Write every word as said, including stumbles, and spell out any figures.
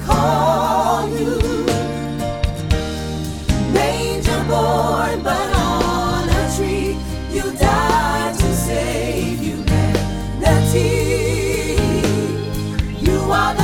call you manger born, but on a tree you died to save humanity. You are the